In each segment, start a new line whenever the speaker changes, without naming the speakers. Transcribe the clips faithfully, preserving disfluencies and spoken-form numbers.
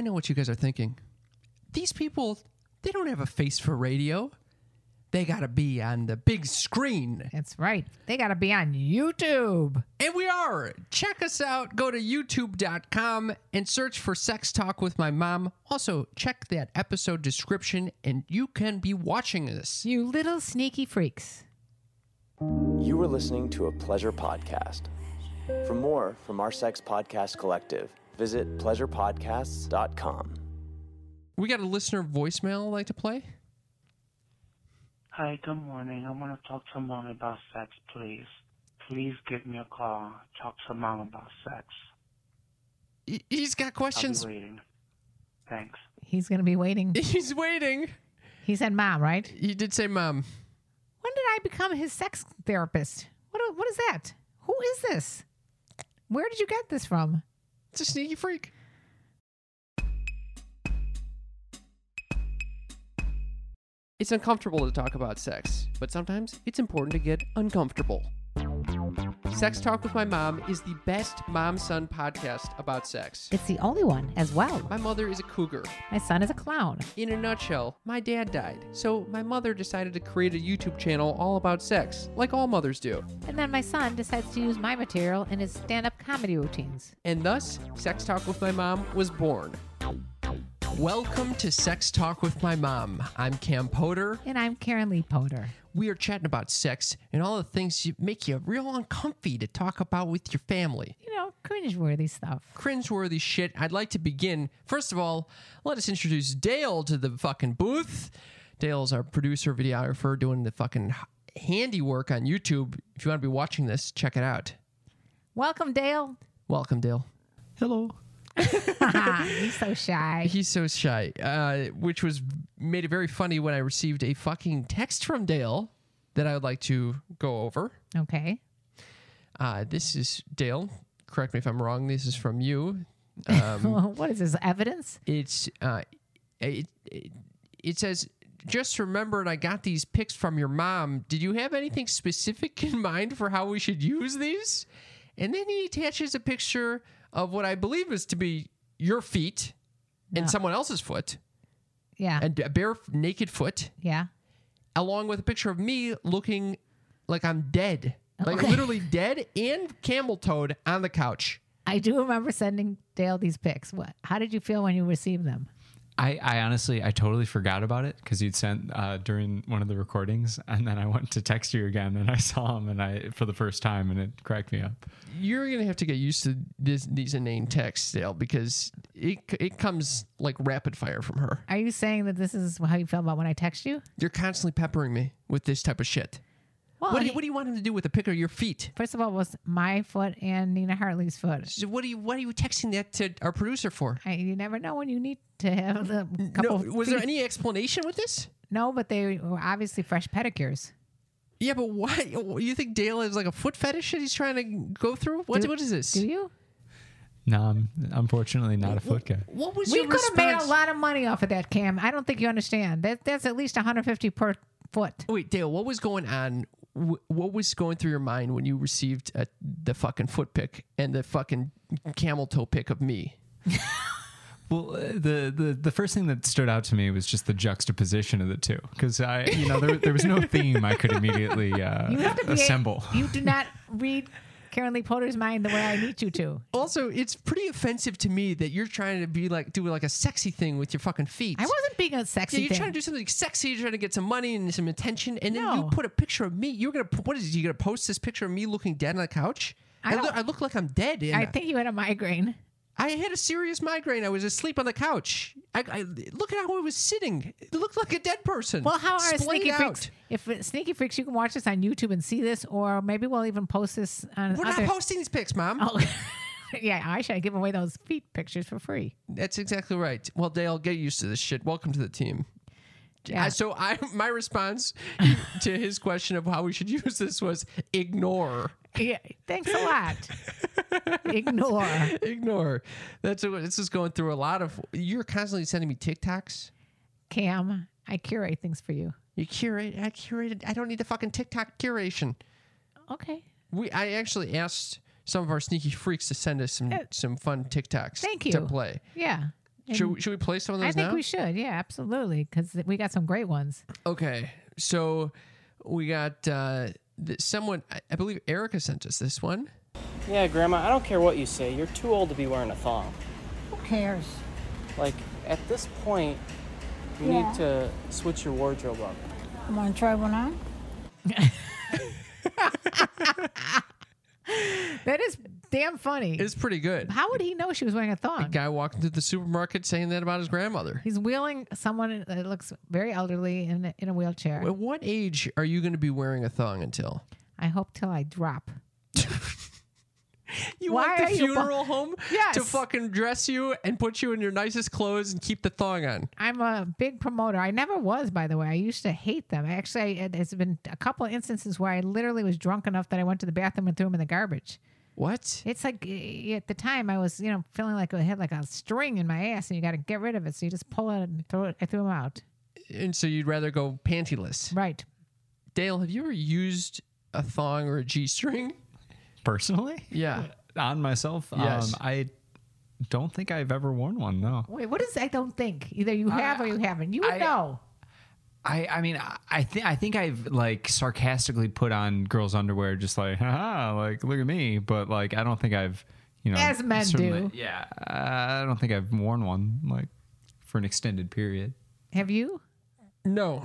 I know what you guys are thinking. These people, they don't have a face for radio. They got to be on the big screen.
That's right. They got to be on YouTube.
And we are. Check us out. Go to youtube dot com and search for Sex Talk with My Mom. Also, check that episode description and you can be watching this.
You little sneaky freaks.
You were listening to a Pleasure Podcast. For more from our Sex Podcast Collective, visit pleasure podcasts dot com.
We got a listener voicemail I'd like to play.
Hi, good morning. I want to talk to Mom about sex, please. Please give me a call. Talk to Mom about sex.
He- He's got questions.
I'll be waiting. Thanks.
He's going to be waiting.
He's waiting.
He said mom, right?
He did say mom.
When did I become his sex therapist? What? What is that? Who is this? Where did you get this from?
It's a sneaky freak. It's uncomfortable to talk about sex, but sometimes it's important to get uncomfortable. Sex Talk with My Mom is the best mom-son podcast about sex.
It's the only one as well.
My mother is a cougar.
My son is a clown.
In a nutshell, my dad died, so my mother decided to create a YouTube channel all about sex, like all mothers do.
And then my son decides to use my material in his stand-up comedy routines.
And thus, Sex Talk with My Mom was born. Welcome to Sex Talk with My Mom. I'm Cam Potter.
And I'm Karen Lee Potter.
We are chatting about sex and all the things that make you real uncomfy to talk about with your family.
You know, cringeworthy stuff.
Cringeworthy shit. I'd like to begin. First of all, let us introduce Dale to the fucking booth. Dale's our producer, videographer, doing the fucking handiwork on YouTube. If you want to be watching this, check it out.
Welcome, Dale.
Welcome, Dale.
Hello.
He's so shy.
He's so shy, uh, which was made it very funny when I received a fucking text from Dale that I would like to go over.
Okay.
Uh, this is Dale. Correct me if I'm wrong. This is from you. Um,
What is this, evidence?
it's uh, it, it it says, just remembered I got these pics from your mom. Did you have anything specific in mind for how we should use these? And then he attaches a picture of what I believe is to be your feet and
No.
someone else's foot,
Yeah.
and a bare naked foot,
yeah.
along with a picture of me looking like I'm dead, like
Okay.
literally dead and camel-toed on the couch.
I do remember sending Dale these pics. What? How did you feel when you received them?
I, I honestly, I totally forgot about it because you'd sent uh, during one of the recordings, and then I went to text you again, and I saw him, and I for the first time, and it cracked me up.
You're gonna have to get used to this, these inane texts, Dale, because it it comes like rapid fire from her.
Are you saying that this is how you feel about when I text you?
You're constantly peppering me with this type of shit.
Well,
What do, you,
he-
what do you want him to do with a pic of your feet?
first of all, it was my foot and Nina Hartley's foot.
So what are you what are you texting that to our producer for?
I, you never know when you need to have the couple.
No, was there
feet.
any explanation with this?
No, but they were obviously fresh pedicures.
Yeah, but why? You think Dale has like a foot fetish that he's trying to go through? What,
Do-
what is this?
Do you?
No, I'm unfortunately not a foot guy.
What was
We
your
could have made a
response?
lot of money off of that, Cam. I don't think you understand. That that's at least one hundred fifty per foot.
Wait, Dale, what was going on? Wh- What was going through your mind when you received uh the fucking foot pic and the fucking camel toe pic of me?
Well, uh, the, the the first thing that stood out to me was just the juxtaposition of the two, because I, you know, there there was no theme I could immediately uh,
You have to be.
assemble.
You do not read Karen Lee Potter's mind the way I need you to.
Also, it's pretty offensive to me that you're trying to be like do like a sexy thing with your fucking feet.
I wasn't being a
Yeah,
sexy
you're
thing.
trying to do something sexy. You're trying to get some money and some attention, and then you
No.
put a picture of me. You're gonna put, what is it? You gonna post this picture of me looking dead on the couch?
I
I,
don't-
look, I look like I'm dead. And
I think you had a migraine.
I had a serious migraine. I was asleep on the couch. I, I look at how I was sitting. It looked like a dead person.
Well, how are
Splayed
Sneaky
out.
Freaks? If uh, Sneaky Freaks, you can watch this on YouTube and see this, or maybe we'll even post this on
We're
other.
not posting these pics, Mom.
Oh, yeah, I should give away those feet pictures for free.
That's exactly right. Well, Dale, get used to this shit. Welcome to the team.
Yeah.
Uh, so I, my response to his question of how we should use this was ignore.
Yeah, thanks a lot. Ignore.
Ignore. That's what this is going through a lot of. You're constantly sending me TikToks.
Cam, I curate things for you.
You curate. I curated. I don't need the fucking TikTok curation.
Okay.
We. I actually asked some of our sneaky freaks to send us some
Uh,
some fun TikToks.
Thank
to
you.
play.
Yeah.
Should, should we play some of those
I think
now?
we should. Yeah, absolutely. Because we got some great ones.
Okay, so we got uh, th- someone. I, I believe Erica sent us this one.
Yeah, Grandma, I don't care what you say. You're too old to be wearing a thong.
Who cares?
Like, at this point, you
Yeah.
need to switch your wardrobe up.
You want to try one on?
That is damn funny.
It's pretty good.
How would he know she was wearing a thong?
A guy walked into the supermarket saying that about his grandmother.
He's wheeling someone that looks very elderly in a, in a wheelchair.
At what age are you going to be wearing a thong until?
I hope till I drop.
You
Why
want the
are you bu-
funeral home
Yes.
to fucking dress you and put you in your nicest clothes and keep the thong on?
I'm a big promoter. I never was, by the way. I used to hate them. Actually, I, there's been a couple of instances where I literally was drunk enough that I went to the bathroom and threw them in the garbage.
What?
It's like eh, at the time I was, you know, feeling like I had like a string in my ass, and you got to get rid of it. So you just pull it and throw it. I threw them out.
And so you'd rather go pantyless.
Right.
Dale, have you ever used a thong or a G-string?
Personally,
Yeah.
on myself,
Yes.
um, I don't think I've ever worn one. No.
Wait, what is? I don't think either you have or you haven't. You would
I-
know.
I, I mean I- I think I think I've like sarcastically put on girls' underwear just like haha like look at me, but like I don't think I've you know
As men
certainly-
do.
Yeah, I don't think I've worn one like for an extended period.
Have you?
No.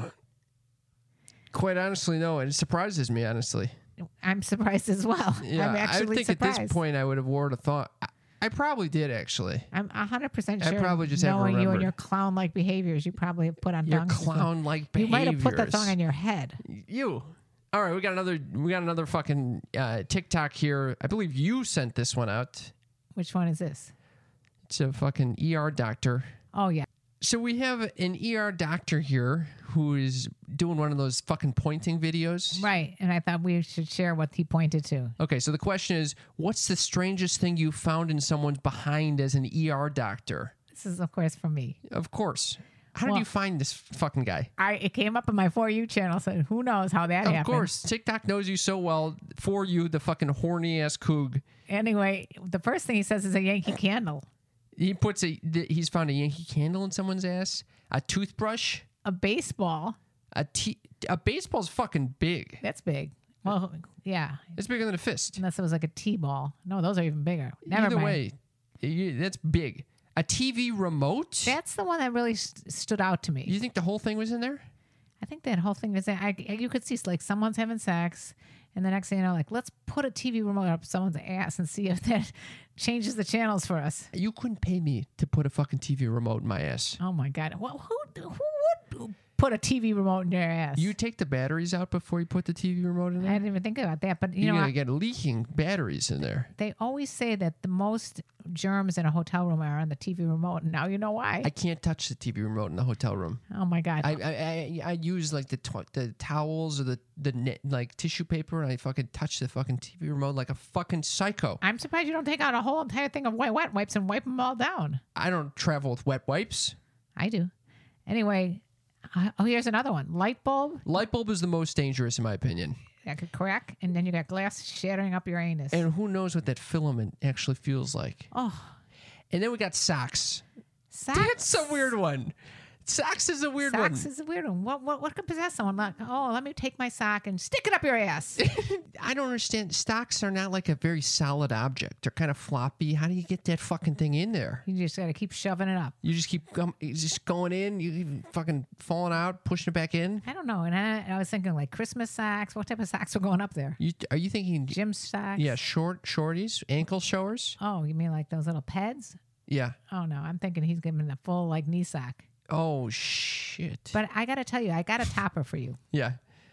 Quite honestly, no. And it surprises me, honestly.
I'm surprised as well.
Yeah,
I'm actually
I think
surprised.
at this point I would have worn a thong. I, I probably did, actually.
I'm one hundred percent
I
sure.
probably just haven't
knowing you and
remembered.
your clown-like behaviors, you probably have put on
Your
thongs before.
clown-like
You
behaviors.
might have put the thong on your head.
You. All right, we got another. We got another fucking uh, TikTok here. I believe you sent this one out.
Which one is this?
It's a fucking E R doctor.
Oh yeah.
So we have an E R doctor here who is doing one of those fucking pointing videos.
Right. And I thought we should share what he pointed to.
Okay, so the question is, what's the strangest thing you found in someone's behind as an E R doctor?
This is, of course, from me.
Of course. How did
Well-
you find this fucking guy?
I it came up on my For You channel, so who knows how that
Of
happened.
course, TikTok knows you so well. For you, the fucking horny ass coog.
Anyway, the first thing he says is a Yankee Candle,
He puts a. th- He's found a Yankee Candle in someone's ass. A toothbrush.
a baseball.
A t. A baseball's fucking big.
That's big. Well, yeah,
It's bigger than a fist.
unless it was like a T-ball. No, those are even bigger. Never
Either
mind.
way, you- that's big. A T V remote.
That's the one that really st- stood out to me.
You think the whole thing was in there?
I think that whole thing is I, I you could see like someone's having sex, and the next thing you know, like let's put a T V remote up someone's ass and see if that changes the channels for us.
You couldn't pay me to put a fucking T V remote in my ass.
Oh my god! Well, who who would put a T V remote in their ass?
You take the batteries out before you put the T V remote in
I
there?
didn't even think about that, but you
You're
know,
going
I-
to get leaking batteries in there.
they always say that the most germs in a hotel room are on the T V remote, and now you know why.
I can't touch the T V remote in the hotel room.
oh my god!
I I, I, I use like the tw- the towels or the the net, like tissue paper, and I fucking touch the fucking T V remote like a fucking psycho.
I'm surprised you don't take out a whole entire thing of white wet wipes and wipe them all down.
I don't travel with wet wipes.
I do. Anyway, uh, oh, here's another one. Light bulb
Light bulb is the most dangerous in my opinion.
that could crack, and then you got glass shattering up your anus.
And who knows what that filament actually feels like.
oh,
And then we got socks.
socks.
That's a weird one. Socks is a weird
Socks
one.
is a weird one. What, what, what could possess someone? Like, oh, let me take my sock and stick it up your ass.
I don't understand. Socks are not like a very solid object. They're kind of floppy. How do you get that fucking thing in there?
You just got to keep shoving it up.
You just keep um, you just going in, you fucking falling out, pushing it back in.
I don't know. And I, I was thinking like Christmas socks. What type of socks were going up there?
You are you thinking?
Gym socks?
Yeah, short shorties, ankle showers.
Oh, you mean like those little peds?
Yeah.
Oh, no. I'm thinking he's giving a full like knee sock.
Oh shit.
But I got to tell you, I got a topper for you.
yeah.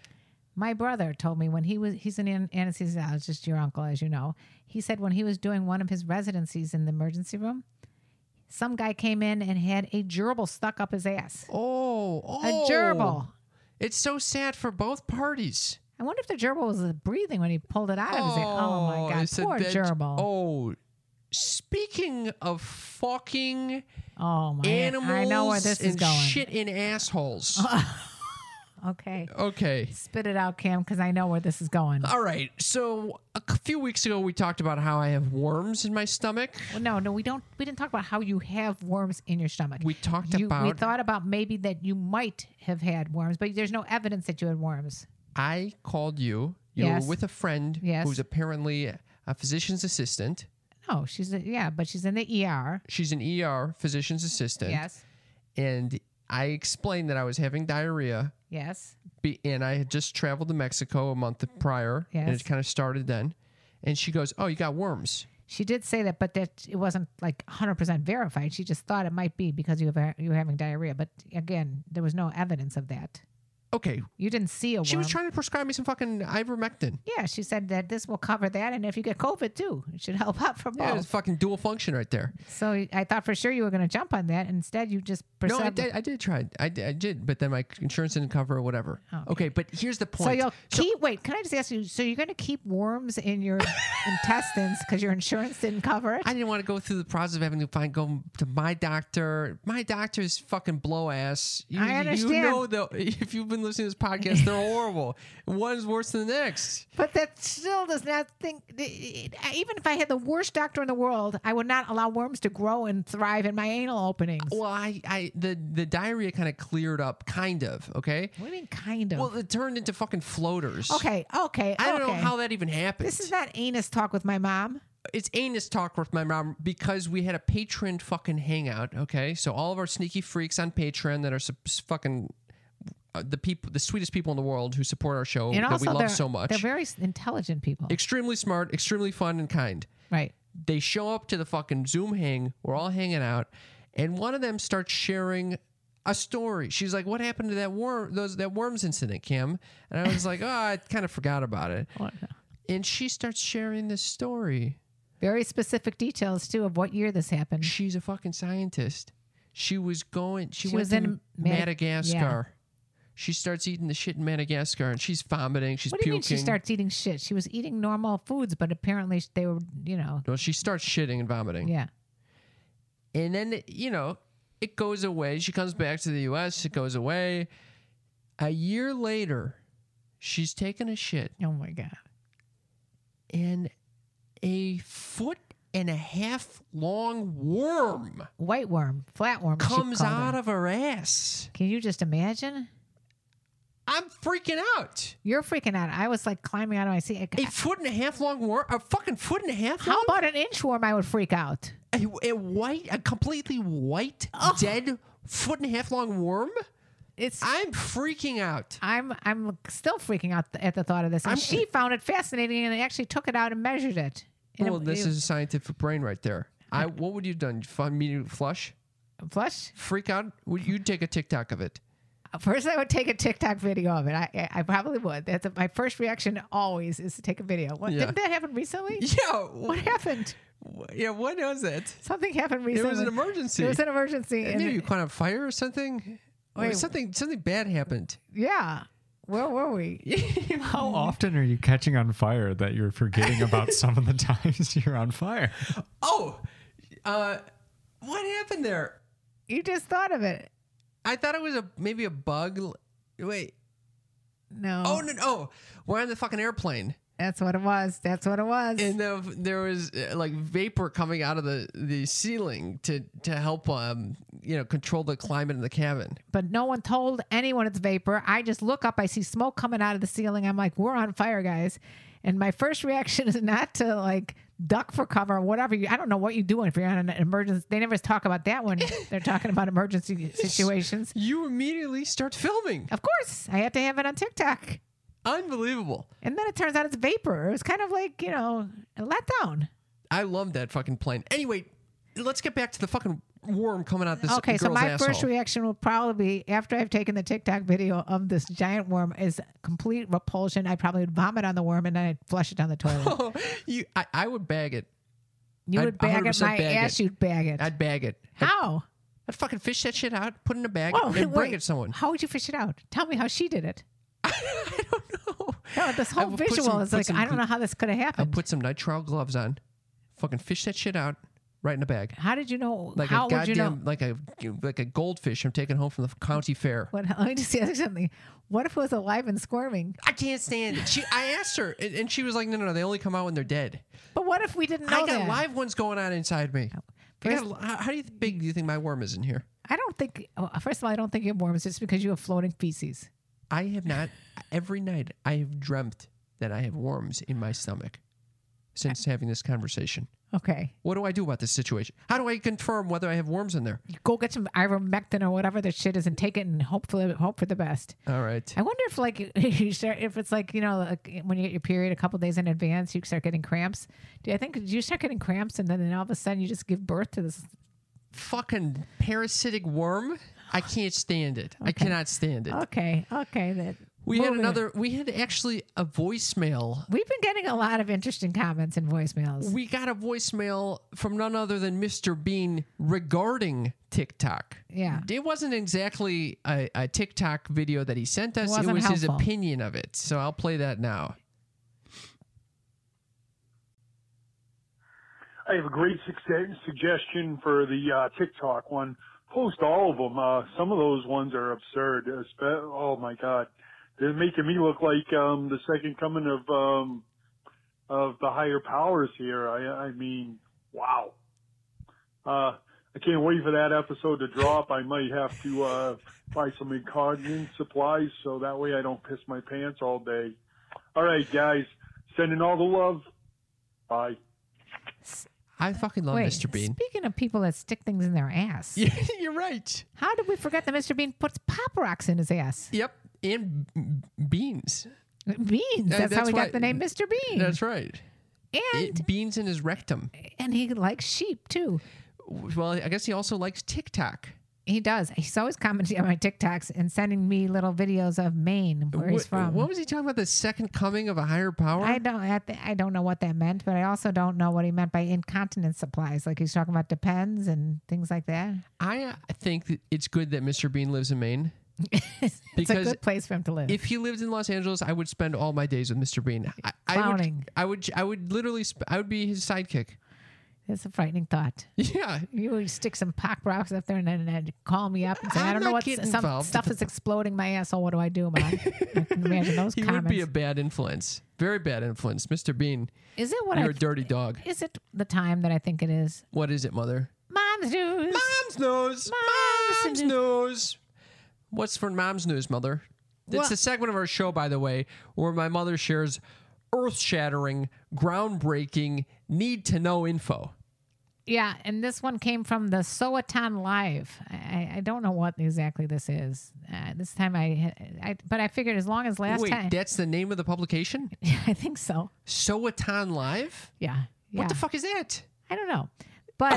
My brother told me when he was, he's an an- anesthesiologist, your uncle, as you know. He said when he was doing one of his residencies in the emergency room, some guy came in and had a gerbil stuck up his ass.
Oh, oh.
A gerbil.
It's so sad for both parties.
I wonder if the gerbil was breathing when he pulled it out of his ass. Oh my God,
it's a
poor
dead-
gerbil.
Oh, speaking of fucking
Oh my!
animals
I know where this is
and
going.
shit in assholes.
Okay.
Okay.
Spit it out, Cam, because I know where this is going.
All right. So a c- few weeks ago, we talked about how I have worms in my stomach.
Well, no, no, we don't. We didn't talk about how you have worms in your stomach.
We talked
You-
about.
We thought about maybe that you might have had worms, but there's no evidence that you had worms.
I called you. You
Yes.
were with a friend
Yes.
who's apparently a physician's assistant.
No, she's a, yeah, but she's in the E R.
She's an E R physician's assistant.
Yes.
And I explained that I was having diarrhea.
Yes.
Be, and I had just traveled to Mexico a month prior. And
Yes.
it kind of started then. And she goes, "Oh, you got worms."
She did say that, but that it wasn't like one hundred percent verified. She just thought it might be because you have you were having diarrhea. But again, there was no evidence of that.
Okay.
You didn't see a worm.
She was trying to prescribe me some fucking ivermectin.
Yeah, she said that this will cover that, and if you get COVID too, it should help out for both.
Yeah, it's fucking dual function right there.
So I thought for sure you were going to jump on that. Instead, you just
No, I
perceived-
did, I did try. I did, I did, but then my insurance didn't cover or whatever.
Okay.
Okay, but here's the point.
So you'll keep. Wait, can I just ask you? So you're going to keep worms in your intestines because your insurance didn't cover it?
I didn't want to go through the process of having to find go to my doctor. My doctor's fucking blow ass. You,
I understand.
You know though, if you've been listening to this podcast, they're horrible. One's worse than the next.
But that still does not think. Even if I had the worst doctor in the world, I would not allow worms to grow and thrive in my anal openings.
Well, I, I the the diarrhea kind of cleared up, kind of. Okay.
What do you mean, kind of?
Well, it turned into fucking floaters.
okay, okay.
I don't
okay.
know how that even happened.
This is not anus talk with my mom.
It's anus talk with my mom because we had a Patreon fucking hangout. Okay, so all of our sneaky freaks on Patreon that are su- fucking uh, the people, the sweetest people in the world who support our show
And
that
also,
we love
they're,
so much.
they're very s- intelligent people.
Extremely smart, extremely fun and kind.
Right.
They show up to the fucking Zoom hang. We're all hanging out, and one of them starts sharing a story. She's like, "What happened to that worm? Those that worms incident, Kim?" And I was like, "Oh, I kind of forgot about it."
What-
And she starts sharing this story.
Very specific details, too, of what year this happened.
She's a fucking scientist. She was going. She,
She
went
was
to
in Mad-
Madagascar. She starts eating the shit in Madagascar, and she's vomiting. She's
What do you
puking.
mean she starts eating shit? She was eating normal foods, but apparently they were, you know,
Well, she starts shitting and vomiting.
yeah.
And then, you know, it goes away. She comes back to the U S. It goes away. A year later, she's taking a shit,
Oh, my God.
and a foot and a half long worm
White worm, flatworm.
comes out of her ass.
Can you just imagine?
I'm freaking out.
You're freaking out. I was like climbing out of my seat.
A foot and a half long worm? A fucking foot and a half
How
long?
about an inchworm? I would freak out.
A, a white, a completely white, dead foot and a half long worm?
It's.
I'm freaking out.
I'm I'm still freaking out at the thought of this. And
I'm-
she found it fascinating and actually took it out and measured it. And
Well,
it-
this
it-
is a scientific brain right there. I. What would you have done? Find me to flush?
flush.
Freak out? Would you take a TikTok of it?
First, I would take a TikTok video of it. I I, I probably would. That's my first reaction. Always is to take a video. What,
Yeah.
Didn't that happen recently?
Yeah.
What happened?
Yeah. What was it?
Something happened
It
recently.
was an emergency.
It was an emergency. and
Maybe
it-
you caught on fire or something. Or
Wait.
something. Something bad happened.
yeah. Where were we?
How often are you catching on fire that you're forgetting about some of the times you're on fire?
Oh, uh, what happened there?
You just thought of it.
I thought it was a maybe a bug. Wait.
No.
Oh no! no. We're on the fucking airplane,
That's what it was. That's what it was.
and the, there was uh, like vapor coming out of the, the ceiling to to help um you know control the climate in the cabin.
but no one told anyone it's vapor. I just look up, I see smoke coming out of the ceiling. I'm like, we're on fire, guys. And my first reaction is not to like duck for cover or whatever. You, I don't know what you do if you're on an emergency. They never talk about that when they're talking about emergency situations.
You immediately start filming.
Of course, I had to have it on TikTok.
Unbelievable.
And then it turns out it's vapor. It was kind of like, you know, a letdown.
I love that fucking plane. Anyway, let's get back to the fucking worm coming out this
Okay, so
girl's
my
asshole.
first reaction will probably be, after I've taken the TikTok video of this giant worm, is complete repulsion. I'd probably vomit on the worm and then I'd flush it down the toilet.
you, I, I would bag it.
You
I'd
would bag it,
one hundred percent
my
bag
ass,
it.
you'd bag it.
I'd bag it.
How?
I'd fucking fish that shit out, put it in a bag,
Whoa,
and
wait,
bring
wait.
it to someone.
How would you fish it out? Tell me how she did it.
I don't know.
No, this
I
whole
would put
visual
some-
is
put
like,
some
I don't
gl-
know how this could have
I'll
happened.
put some nitrile gloves on, fucking fish that shit out, right in a bag.
How did you know?
Like
how
a
would you know?
goddamn, like a like a goldfish I'm taking home from the county fair.
What, let me just say something. What if it was alive and squirming?
I can't stand it. She, I asked her, and, and she was like, "No, no, no. They only come out when they're dead."
But what if we didn't know
I got
that?
live ones going on inside me. I
First-
got, how, how do you big do you think my worm is in here?
I don't think. oh, First of all, I don't think you have worms just because you have floating feces.
I have not. Every night I have dreamt that I have worms in my stomach since having this conversation.
Okay.
What do I do about this situation? How do I confirm whether I have worms in there?
You go get some ivermectin or whatever the shit is and take it and hope for the, hope for the best.
All right.
I wonder if like you start, if it's like, you know, like when you get your period a couple days in advance, you start getting cramps. Do you think do you start getting cramps and then, then all of a sudden you just give birth to this?
Fucking parasitic worm. I can't stand it. I
Okay.
cannot stand it.
Okay. Okay. That
We had
moving it.
another. We had actually a voicemail.
We've been getting a lot of interesting comments and voicemails.
We got a voicemail from none other than Mister Bean regarding TikTok.
Yeah.
It wasn't exactly a, a TikTok video that he sent us. It,
wasn't
was his
helpful.
opinion of it. So I'll play that now.
I have a great success, suggestion for the uh, TikTok one. Post all of them. Uh, some of those ones are absurd. Espe- Oh my God, they're making me look like um, the second coming of um, of the higher powers here. I, I mean, wow. Uh, I can't wait for that episode to drop. I might have to uh, buy some incontinence supplies so that way I don't piss my pants all day. All right, guys, sending all the love. Bye.
I fucking love
Wait,
Mister Bean.
Speaking of people that stick things in their ass,
Yeah, you're right.
how did we forget that Mister Bean puts Pop Rocks in his ass?
Yep. And b- beans.
Beans. That's, how
that's
we
why-
got the name Mister Bean.
That's right.
and
It, beans in his rectum.
and he likes sheep too.
Well, I guess he also likes TikTok.
He does. He's always commenting on my TikToks and sending me little videos of Maine, where he's
What,
from.
what was he talking about? The second coming of a higher power?
I don't. I, th- I don't know what that meant, but I also don't know what he meant by incontinence supplies. Like he's talking about Depends and things like that.
I uh, think that it's good that Mister Bean lives in Maine.
It's
Because
a good place for him to live.
If he lived in Los Angeles, I would spend all my days with Mister Bean. I, I would,
Clowning.
I would. I would literally. Sp- I would be his sidekick.
It's a frightening thought.
Yeah.
You would stick some Pop Rocks up there and then and call me up and say,
I'm
I don't know
not
what
getting
some
involved.
stuff is exploding my asshole. What do I do, man? I can imagine those
He
comments.
would be a bad influence. Very bad influence. Mister Bean,
is it what
you're
I
a dirty dog.
Is it the time that I think it is?
What is it, mother?
Mom's news.
Mom's news.
Mom's
Mom's
news.
news. What's for Mom's news, mother?
Well-
It's a segment of our show, by the way, where my mother shares earth-shattering, groundbreaking, need-to-know info.
Yeah, and this one came from the Soatan Live. I, I don't know what exactly this is. Uh, this time I, I, but I figured as long as last
Wait,
time,
that's the name of the publication?
I think so.
Soatan Live?
Yeah.
What
yeah.
the fuck is that?
I don't know, but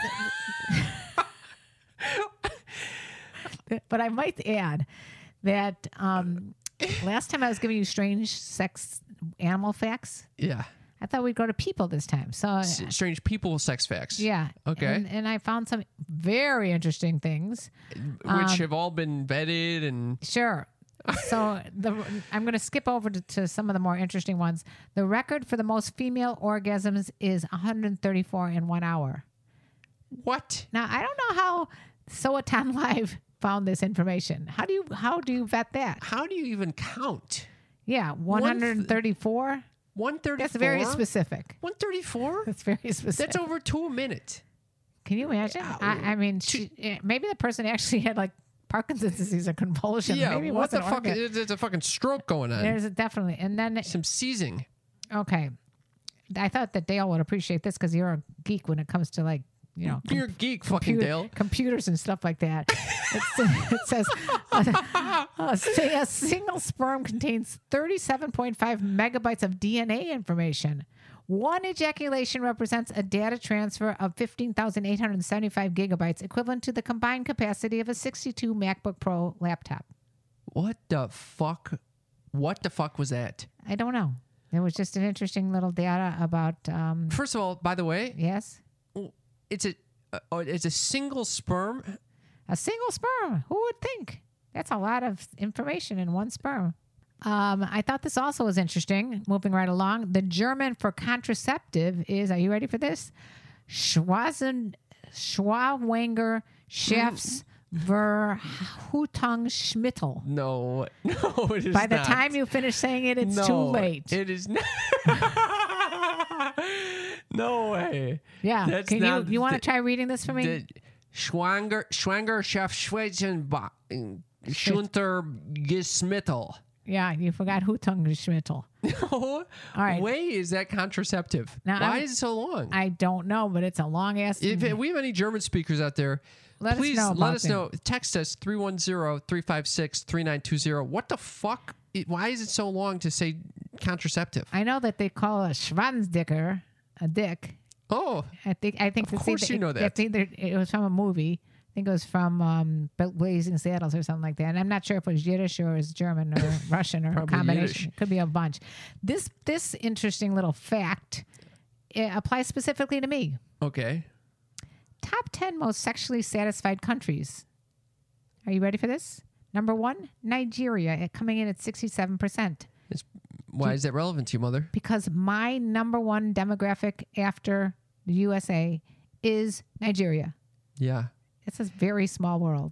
but I might add that um, last time I was giving you strange sex animal facts.
Yeah.
I thought we'd go to people this time. So
S- strange people sex facts.
yeah,
Okay.
and, and I found some very interesting things.
Which
Um,
have all been vetted and
Sure. So the I'm going to skip over to, to some of the more interesting ones. The record for the most female orgasms is one hundred thirty-four in one hour.
what?
Now I don't know how Soatan Live found this information. How do you how do you vet that?
How do you even count?
Yeah, one hundred thirty-four.
one thirty-four?
That's very specific.
one thirty-four?
That's very specific.
That's over two a minute.
Can you imagine? I, I mean, she, eh, maybe the person actually had like Parkinson's disease or convulsion.
Yeah,
maybe it
what the
wasn't
fuck?
organ-
Is, there's a fucking stroke going on.
There's a, definitely, and then
Some seizing.
okay, I thought that Dale would appreciate this because you're a geek when it comes to like you know
You're a geek, fucking
computer-
Dale.
computers and stuff like that. It's, it says uh, uh, say a single sperm contains thirty-seven point five megabytes of D N A information. One ejaculation represents a data transfer of fifteen thousand eight hundred seventy-five gigabytes, equivalent to the combined capacity of a sixty-two MacBook Pro laptop.
What the fuck? What the fuck was that?
I don't know. It was just an interesting little data about. Um,
First of all, by the way,
yes,
it's a uh, oh, it's a single sperm.
a single sperm. Who would think? That's a lot of information in one sperm. Um, I thought this also was interesting. Moving right along, the German for contraceptive is. Are you ready for this? Schwazen, Schwawanger Chefs Verhutungsmittel.
No, no, it is
By the
not.
time you finish saying it, it's
no,
too late.
It is not. No way.
Yeah.
That's
Can
not
you you want to
the-
try reading this for me?
The Schwanger, Schwanger Chef Schwezenbach, Schunter Gesmittel.
Yeah, you forgot Hutungsmittel.
No
All right.
way is that contraceptive.
Now,
Why
I'm-
is it so long?
I don't know, but it's a long ass.
If we have any German speakers out there,
Let us
please
know
let
about
us
them.
know. Text us three one zero, three five six, three nine two zero. What the fuck? It- Why is it so long to say contraceptive?
I know that they call a Schwanzdicker a dick.
Oh,
I think I think
Of
it's
course
either,
you know that.
It's either it was from a movie. I think it was from um, Blazing Saddles or something like that. And I'm not sure if it was Yiddish or it was German or Russian or a
Probably
combination.
Yiddish.
It could be a bunch. This this interesting little fact it applies specifically to me.
okay.
Top ten most sexually satisfied countries. Are you ready for this? Number one, Nigeria, at- coming in at sixty-seven percent.
Why is that relevant to you, mother?
Because my number one demographic after the U S A is Nigeria.
Yeah.
It's a very small world.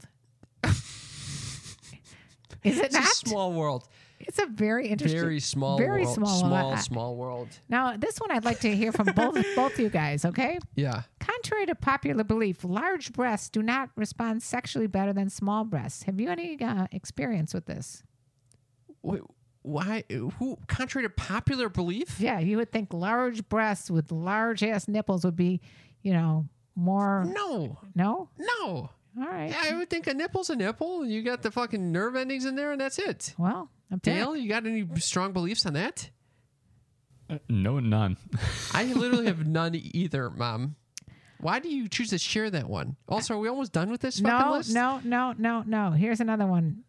Is it
It's
not?
a small world.
It's a very interesting,
Very small
very
world.
small,
Small,
I-
small world.
Now, this one I'd like to hear from both both you guys. Okay.
Yeah.
Contrary to popular belief, large breasts do not respond sexually better than small breasts. Have you any uh, experience with this?
Wait, why? Who? Contrary to popular belief?
Yeah, you would think large breasts with large ass nipples would be, you know, more.
No.
No.
No.
All right.
Yeah, I would think a nipple's a nipple. You got the fucking nerve endings in there, and that's it.
Well, apparent-
Dale, you got any strong beliefs on that?
Uh, no, none.
I literally have none either, Mom. Why do you choose to share that one? Also, are we almost done with this fucking
No,
list?
no, no, no, no. Here's another one.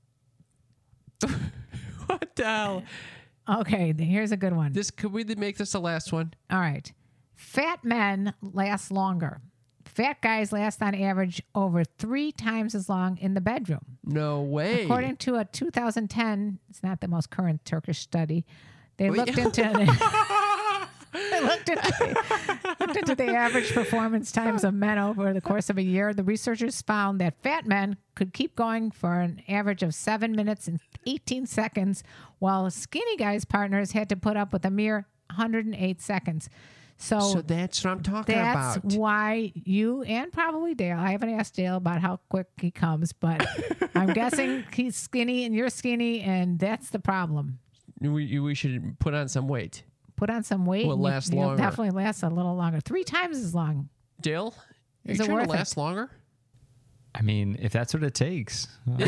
What the hell?
Okay, th- here's a good one.
This could we make this the last one?
All right. Fat men last longer. Fat guys last on average over three times as long in the bedroom.
No way.
According to a two thousand ten, it's not the most current Turkish study, they
Wait.
looked into they looked into, looked into the average performance times of men over the course of a year. The researchers found that fat men could keep going for an average of seven minutes and eighteen seconds, while skinny guys' partners had to put up with a mere one hundred eight seconds. So,
so that's what I'm talking
that's
about.
why you and probably Dale. I haven't asked Dale about how quick he comes, but I'm guessing he's skinny and you're skinny, and that's the problem.
We, we should put on some weight.
Put on some weight.
Will
and you-
last
you'll
longer.
definitely last a little longer. Three times as long.
Dale, are
Is
you
it
trying
worth
to
it?
last longer?
I mean, if that's what it takes.
I'm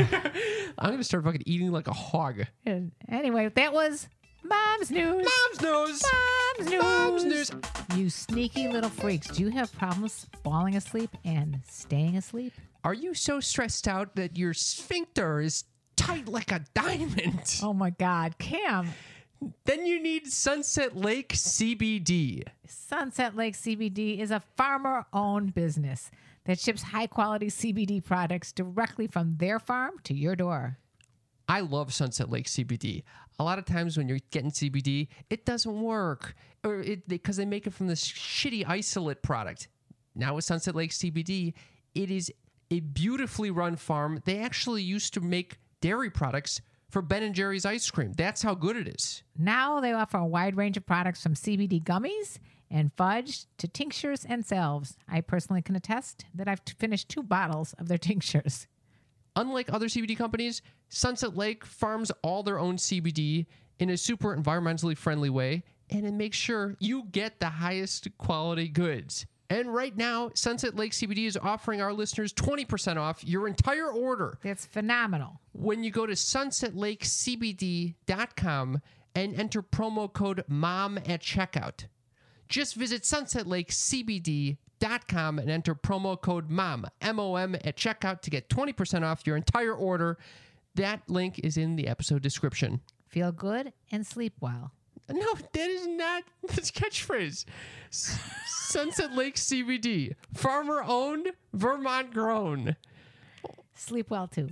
going to start fucking eating like a hog.
And anyway, that was Mom's News.
Mom's news.
Mom's News.
Mom's news.
You sneaky little freaks. Do you have problems falling asleep and staying asleep?
Are you so stressed out that your sphincter is tight like a diamond?
Oh my God, Cam.
Then you need Sunset Lake C B D.
Sunset Lake C B D is a farmer-owned business that ships high-quality C B D products directly from their farm to your door.
I love Sunset Lake C B D. A lot of times when you're getting C B D, it doesn't work, or it because they make it from this shitty isolate product. Now with Sunset Lake C B D, it is a beautifully run farm. They actually used to make dairy products for Ben and Jerry's ice cream. That's how good it is.
Now they offer a wide range of products from C B D gummies and fudge to tinctures and salves. I personally can attest that I've t- finished two bottles of their tinctures.
Unlike other C B D companies, Sunset Lake farms all their own C B D in a super environmentally friendly way, and it makes sure you get the highest quality goods. And right now, Sunset Lake C B D is offering our listeners twenty percent off your entire order
That's phenomenal.
when you go to sunset lake c b d dot com and enter promo code MOM at checkout. Just visit sunset lake c b d dot com and enter promo code MOM, M O M, at checkout to get twenty percent off your entire order. That link is in the episode description.
Feel good and sleep well.
No, that is not the catchphrase. S- Sunset Lake C B D, farmer owned, Vermont grown.
Sleep well too.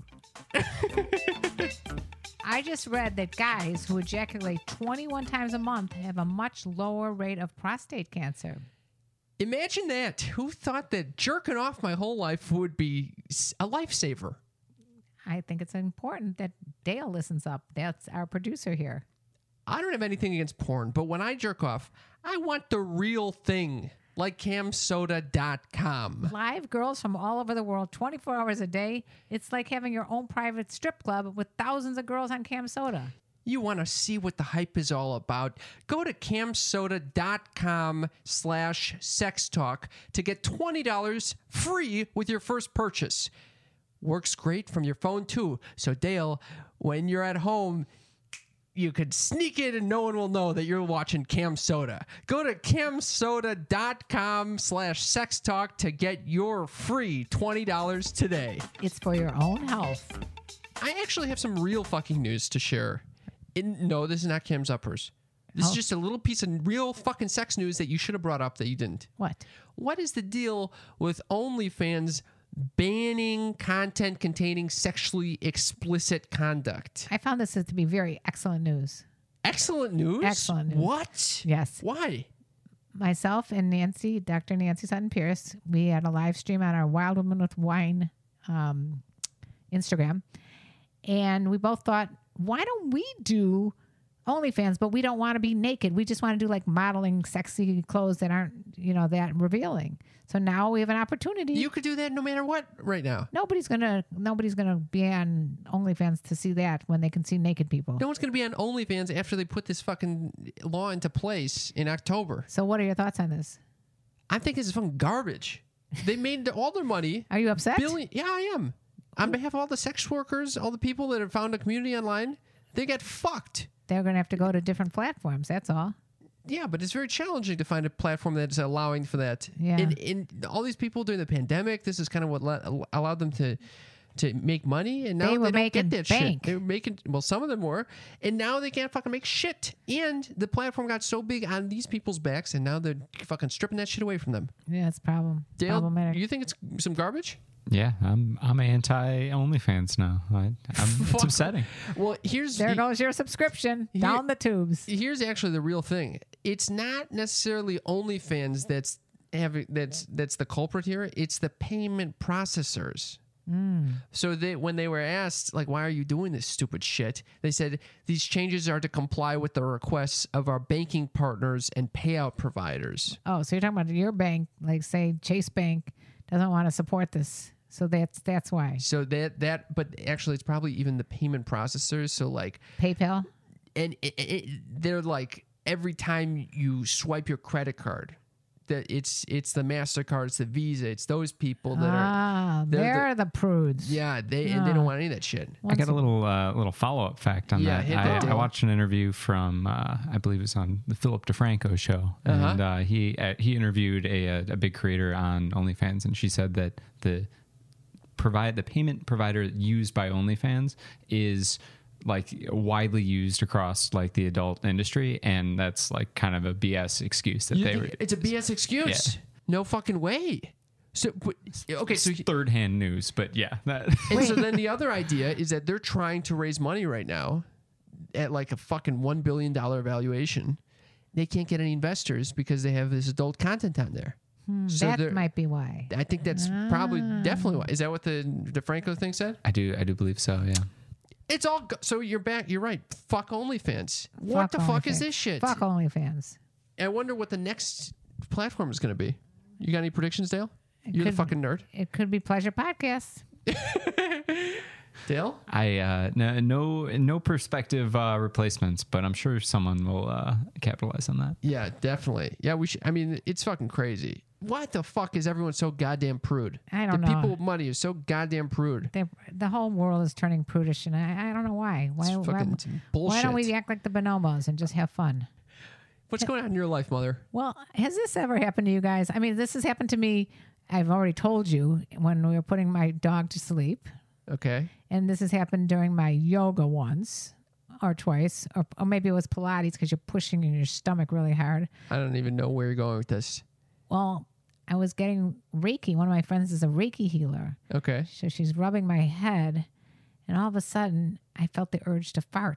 I just read that guys who ejaculate twenty-one times a month have a much lower rate of prostate cancer.
Imagine that. Who thought that jerking off my whole life would be a lifesaver?
I think it's important that Dale listens up. That's our producer here.
I don't have anything against porn, but when I jerk off, I want the real thing, like cam soda dot com.
Live girls from all over the world, twenty-four hours a day. It's like having your own private strip club with thousands of girls on Cam Soda.
You want to see what the hype is all about? Go to cam soda dot com slash sex talk to get twenty dollars free with your first purchase. Works great from your phone too. So Dale, when you're at home, you could sneak in and no one will know that you're watching Cam Soda. Go to cam soda dot com slash sex talk to get your free twenty dollars today.
It's for your own health.
I actually have some real fucking news to share. In, no, this is not Cam's Uppers. This
Oh.
is just a little piece of real fucking sex news that you should have brought up that you didn't.
What?
What is the deal with OnlyFans banning content containing sexually explicit conduct?
I found this to be very excellent news.
Excellent news?
Excellent news.
What?
Yes.
Why?
Myself and Nancy, Doctor Nancy Sutton Pierce, we had a live stream on our Wild Woman with Wine um, Instagram. And we both thought, why don't we do OnlyFans, but we don't want to be naked. We just want to do like modeling sexy clothes that aren't, you know, that revealing. So now we have an opportunity.
You could do that no matter what right now.
Nobody's gonna nobody's gonna be on OnlyFans to see that when they can see naked people.
No one's going to be on OnlyFans after they put this fucking law into place in October.
So what are your thoughts on this?
I think this is fucking garbage. They made all their money.
Are you upset?
Billion, yeah, I am. On behalf of all the sex workers, all the people that have found a community online, they get fucked.
They're gonna have to go to different platforms. That's all.
Yeah, but it's very challenging to find a platform that's allowing for that.
Yeah.
And, and all these people during the pandemic, this is kind of what let, allowed them to to make money, and now
They
they,
were
don't
making
get that
bank.
shit. They were making well, some of them were, and now they can't fucking make shit. And the platform got so big on these people's backs, and now they're fucking stripping that shit away from them.
Yeah, it's problem.
Dale,
problematic.
you think it's some garbage?
Yeah, I'm I'm anti OnlyFans now. I, I'm, it's upsetting.
Well, here's
There goes your subscription
Here-
down the tubes.
here's actually the real thing. It's not necessarily OnlyFans that's having that's that's the culprit here. It's the payment processors. So they when they were asked like, why are you doing this stupid shit? They said these changes are to comply with the requests of our banking partners and payout providers.
Oh, so you're talking about your bank, like say Chase Bank doesn't want to support this. So that's that's why.
So that that but actually it's probably even the payment processors. So like
PayPal.
and it, it, they're like every time you swipe your credit card, that it's it's the MasterCard, it's the Visa, it's those people that are
Ah,
they're
they're, the, prudes.
yeah they and they
Ah.
don't want any of that shit.
I got a little uh, little follow up fact on
Yeah,
that.
hit
I,
that,
I
Dale.
watched an interview from uh, I believe it was on the Philip DeFranco show, and uh, he uh, he interviewed a, a a big creator on OnlyFans, and she said that the provide the payment provider used by OnlyFans is like widely used across like the adult industry, and that's like kind of a B S excuse that
You
they
think
were.
it's a B S excuse?
Yeah.
No fucking way. So but- okay, so
It's third hand news, but yeah, that
and so then the other idea is that they're trying to raise money right now at like a fucking one billion dollar valuation. They can't get any investors because they have this adult content on there. So they're-
that might be why.
I think that's probably definitely why. Is that what the the Franco thing said?
I do I do believe so. Yeah.
It's all go- so you're back. You're right. Fuck OnlyFans. What
Fuck
the fuck is
OnlyFans.
this shit?
Fuck OnlyFans.
I wonder what the next platform is going to be. You got any predictions, Dale?
It
You're the
could-
fucking nerd,
It could be Pleasure Podcasts.
Dale.
I uh, no no no prospective uh, replacements, but I'm sure someone will uh, capitalize on that.
Yeah, definitely. Yeah, we should. I mean, it's fucking crazy. What the fuck is everyone so goddamn prude?
I don't
the
know.
people with money is so goddamn prude.
They, the whole world is turning prudish, and I, I don't know why. Why,
It's
why,
fucking bullshit.
why don't we act like the bonobos and just have fun?
What's going on in your life, mother?
Well, has this ever happened to you guys? I mean, this has happened to me. I've already told you when we were putting my dog to sleep,
Okay.
and this has happened during my yoga once or twice, or, or maybe it was Pilates because you're pushing in your stomach really hard.
I don't even know where you're going with this.
Well, I was getting Reiki. One of my friends is a Reiki healer.
Okay.
So she's rubbing my head, and all of a sudden, I felt the urge to fart.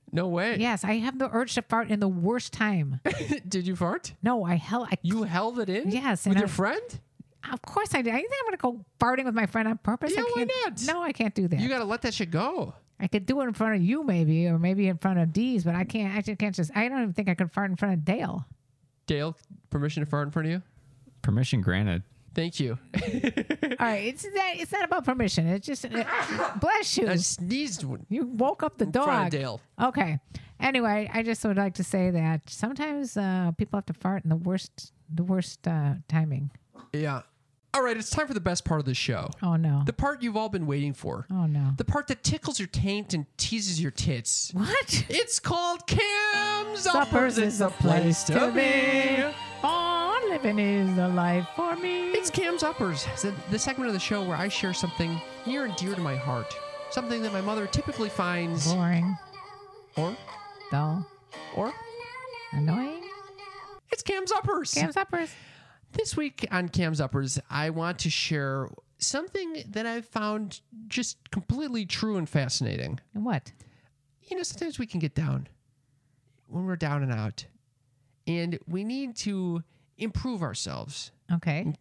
No way.
Yes, I have the urge to fart in the worst time.
Did you fart?
No, I held. I,
You held it in?
Yes,
With
and
your
I-
friend?
of course I did. I think I'm going to go farting with my friend on purpose.
Yeah,
I
why
can't,
not?
No, I can't do that.
You got to let that shit go.
I could do it in front of you, maybe, or maybe in front of Dee's, but I can't. I just can't just. I don't even think I could fart in front of Dale.
Dale, permission to fart in front of you?
Permission granted.
Thank you.
All right, it's that. It's not about permission. It's just. It, bless you.
I sneezed in
You woke up the dog.
front of Dale.
Okay. Anyway, I just would like to say that sometimes uh, people have to fart in the worst, the worst uh, timing.
Yeah. All right, it's time for the best part of the show.
Oh no.
The part you've all been waiting for.
Oh no.
The part that tickles your taint and teases your tits.
What?
It's called Cam's
Suppers
Uppers.
is
It's
the
the place to be.
Oh, living is the life for me.
It's Cam's Uppers, the, the segment of the show where I share something near and dear to my heart. Something that my mother typically finds
Boring,
or
dull,
or
annoying.
it's Cam's Uppers.
Cam's Uppers.
This week on Cam's Uppers, I want to share something that I've found just completely true and fascinating.
And what?
You know, sometimes we can get down when we're down and out, and we need to improve ourselves.
Okay.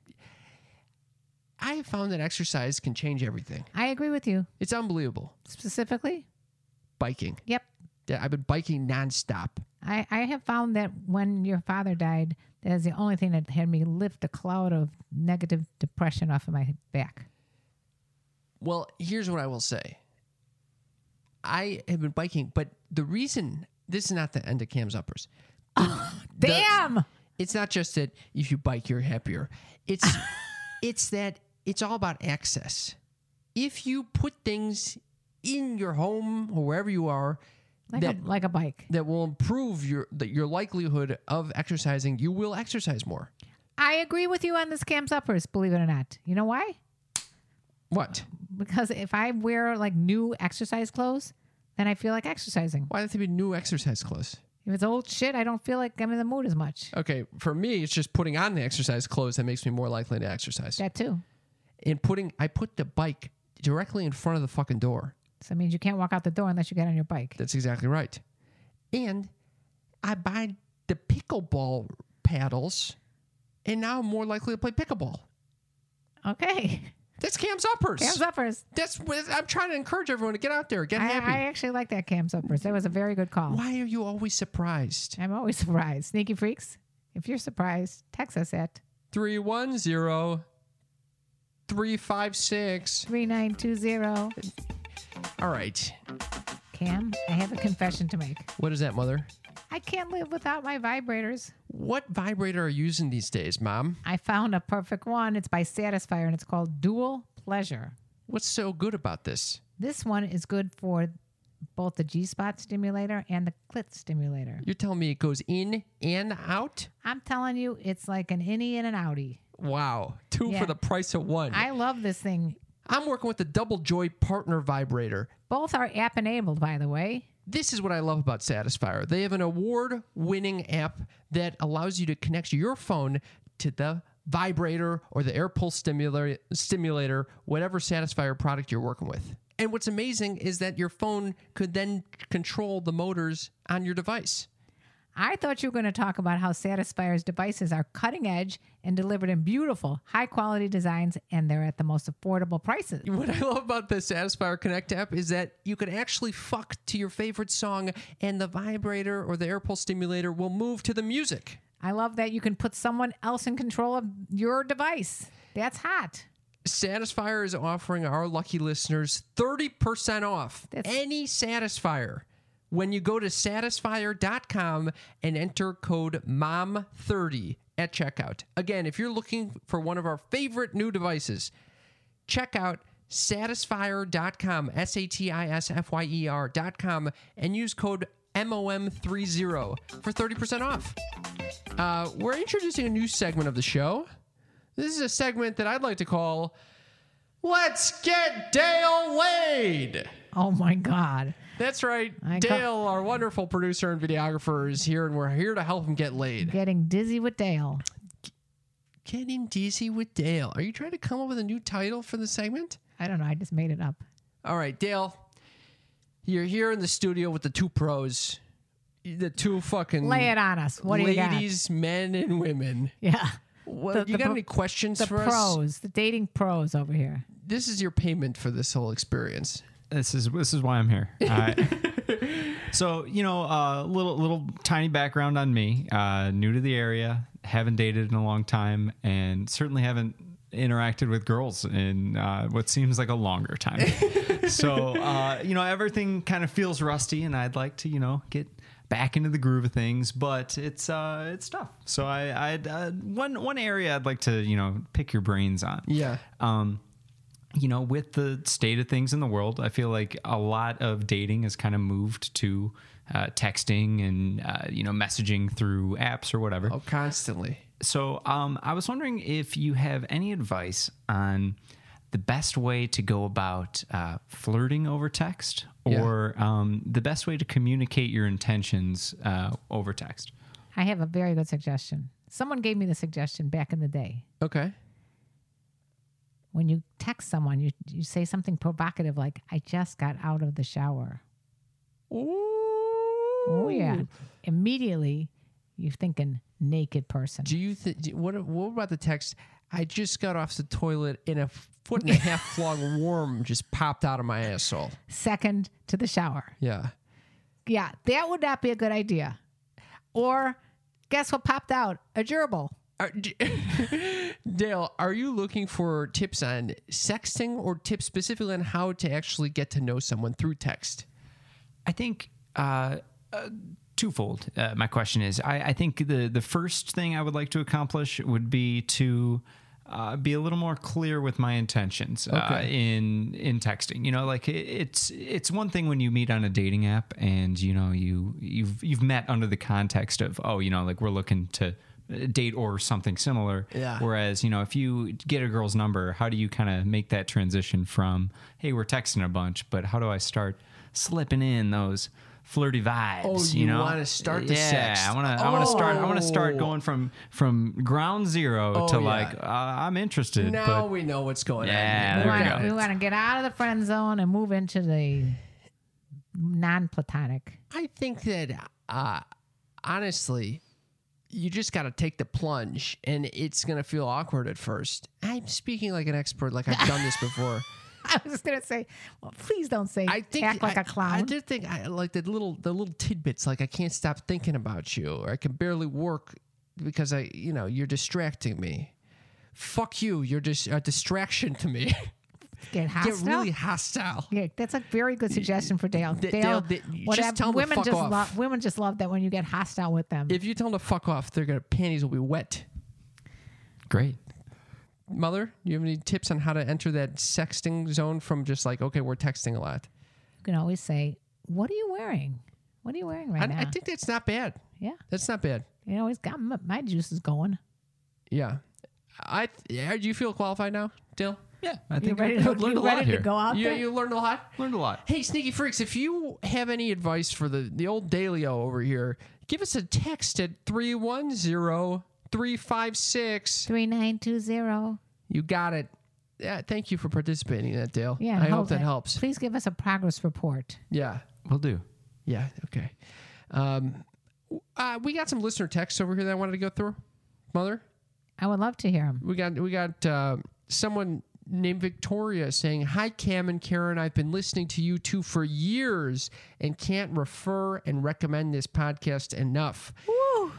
I have found that exercise can change everything.
I agree with you.
It's unbelievable.
Specifically?
Biking.
Yep.
Yeah, I've been biking nonstop.
I, I have found that when your father died, that is the only thing that had me lift a cloud of negative depression off of my back.
Well, here's what I will say. I have been biking, but the reason this is not the end of Cam's Uppers.
Damn!
It's not just that if you bike, you're happier. It's it's that it's all about access. If you put things in your home or wherever you are
like,
that,
a, like a bike.
that will improve your the, your likelihood of exercising, you will exercise more.
I agree with you on this Cam's Uppers, believe it or not. You know why?
What?
Because if I wear like new exercise clothes, then I feel like exercising.
Why does it be new exercise clothes?
If it's old shit, I don't feel like I'm in the mood as much.
Okay, for me, it's just putting on the exercise clothes that makes me more likely to exercise.
That too.
And putting, I put the bike directly in front of the fucking door.
So that means you can't walk out the door unless you get on your bike.
That's exactly right. And I buy the pickleball paddles, and now I'm more likely to play pickleball.
Okay.
That's Cam's Uppers.
Cam's Uppers.
That's what I'm trying to encourage everyone to get out there, get
I,
happy.
I actually like that Cam's Uppers. That was a very good call.
Why are you always surprised?
I'm always surprised. Sneaky freaks, if you're surprised, text us at
three one zero, three five six.
three nine two zero.
All right.
Cam, I have a confession to make.
What is that, Mother?
I can't live without my vibrators.
What vibrator are you using these days, Mom?
I found a perfect one. It's by Satisfyer, and it's called Dual Pleasure.
What's so good about this?
This one is good for both the G-spot stimulator and the clit stimulator.
You're telling me it goes in and out?
I'm telling you, it's like an innie and an outie.
Wow. Two
Yeah.
for the price of one.
I love this thing.
I'm working with the Double Joy Partner Vibrator.
Both are app-enabled, by the way.
This is what I love about Satisfyer. They have an award-winning app that allows you to connect your phone to the vibrator or the air pulse stimulator, stimulator, whatever Satisfyer product you're working with. And what's amazing is that your phone could then control the motors on your device.
I thought you were going to talk about how Satisfyer's devices are cutting edge and delivered in beautiful, high-quality designs, and they're at the most affordable prices.
What I love about the Satisfyer Connect app is that you can actually fuck to your favorite song, and the vibrator or the air pulse stimulator will move to the music.
I love that you can put someone else in control of your device. That's hot.
Satisfyer is offering our lucky listeners thirty percent off
That's-
any Satisfyer when you go to satisfyer dot com and enter code mom thirty at checkout. Again, if you're looking for one of our favorite new devices, check out satisfyer dot com, S A T I S F Y E R dot com, and use code M O M thirty for thirty percent off. Uh, we're introducing a new segment of the show. This is a segment that I'd like to call Let's Get Dale Laid.
Oh, my God.
That's right.
I ca-
Dale, our wonderful producer and videographer, is here, and we're here to help him get laid.
Getting dizzy with Dale.
Getting dizzy with Dale. Are you trying to come up with a new title for the segment?
I don't know. I just made it up.
All right, Dale. You're here in the studio with the two pros, the two fucking
Lay it on us. What do you got?
ladies, men, and women.
Yeah.
What,
The-
you
the
got
pro-
any questions
The
for us?
pros, the dating pros over here.
This is your payment for this whole experience.
This is this is why I'm here. Uh, so you know, a uh, little little tiny background on me. Uh, new to the area, haven't dated in a long time, and certainly haven't interacted with girls in uh, what seems like a longer time. so uh, you know, everything kind of feels rusty, and I'd like to you know get back into the groove of things, but it's uh, it's tough. So I I'd uh, one one area I'd like to you know pick your brains on.
Yeah.
Um, you know, with the state of things in the world, I feel like a lot of dating has kind of moved to uh, texting and, uh, you know, messaging through apps or whatever.
Oh, constantly.
So um, I was wondering if you have any advice on the best way to go about uh, flirting over text or yeah. um, the best way to communicate your intentions uh, over text.
I have a very good suggestion. Someone gave me the suggestion back in the day.
Okay.
When you text someone, you you say something provocative like, I just got out of the shower.
Ooh.
Oh, yeah. Immediately, you're thinking naked person.
Do you think, what, what about the text? I just got off the toilet and a foot and a half long worm just popped out of my asshole.
Second to the shower.
Yeah.
Yeah, that would not be a good idea. Or guess what popped out? A gerbil.
Are, d- Dale, are you looking for tips on sexting or tips specifically on how to actually get to know someone through text?
I think uh, uh, twofold. Uh, my question is, I, I think the the first thing I would like to accomplish would be to uh, be a little more clear with my intentions uh,
Okay.
in in texting. You know, like it, it's it's one thing when you meet on a dating app and you know you you've you've met under the context of oh you know like we're looking to date or something similar.
Yeah.
Whereas, you know, if you get a girl's number, how do you kind of make that transition from, hey, we're texting a bunch, but how do I start slipping in those flirty vibes?
Oh, you
you know,
wanna start the
yeah,
sext.
I want to. I want to start. I want to start
Oh.
going from from ground zero
Oh,
to
yeah.
like uh, I'm interested.
Now
but
we know what's going
Yeah,
on.
We
there we
want,
go.
we want to get out of the friend zone and move into the non-platonic.
I think that, uh, honestly, you just got to take the plunge and it's going to feel awkward at first. I'm speaking like an expert, like I've done this before.
I was going to say, well, please don't say
I think
act like
I,
a clown.
I do think I like the little the little tidbits, like I can't stop thinking about you, or I can barely work because I, you know, you're distracting me. Fuck you, you're just a distraction to me.
Get hostile.
Get really hostile.
Yeah, that's a very good suggestion for Dale.
D-
Dale,
Dale, d- you just
whatever.
tell 'em to
women
fuck
just
off.
love women just love that when you get hostile with them.
If you tell them to fuck off, their gonna panties will be wet.
Great.
Mother, you have any tips on how to enter that sexting zone from just like, okay, we're texting a lot?
You can always say, "What are you wearing? What are you wearing right
I,
now?"
I think that's not bad.
yeah,
That's not bad.
you know, he's got m- my juices going.
Yeah. I. Yeah, do you feel qualified now, Dale?
Yeah, I
You
think
ready,
I,
to,
I've learned
you
a lot
ready
here.
to go out
You,
there?
you learned a lot?
Learned a lot.
Hey, Sneaky Freaks, if you have any advice for the, the old Dalio over here, give us a text at three one zero, three five six.
Three nine two zero.
You got it. Yeah, thank you for participating in that, Dale.
Yeah,
I hope
hold
that
it.
helps.
Please give us a progress report.
Yeah.
Will do.
Yeah, okay. Um, uh, we got some listener texts over here that I wanted to go through. Mother,
I would love to hear him.
we got we got uh, someone named Victoria saying, "Hi Cam and Karen, I've been listening to you two for years and can't refer and recommend this podcast enough."
Woo!